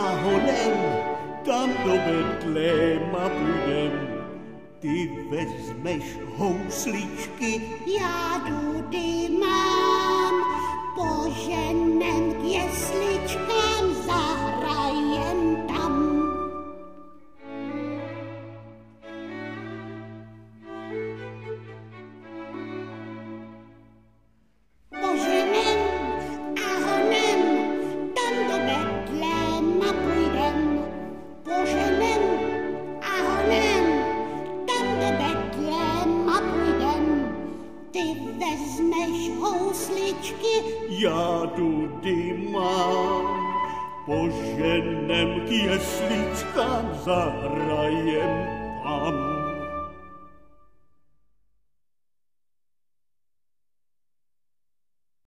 a honem, tam do Betléma půjdem. Ty vezmeš housličky, já dudy mám, poženem k jesličkám, zahrajem tam. Poženem a honem, tam do Betléma půjdem. Poženem a honem, tam do Betléma půjdem. Ty vezmeš housličky, já dudy mám, poženem k jesličkám, zahrajem tam.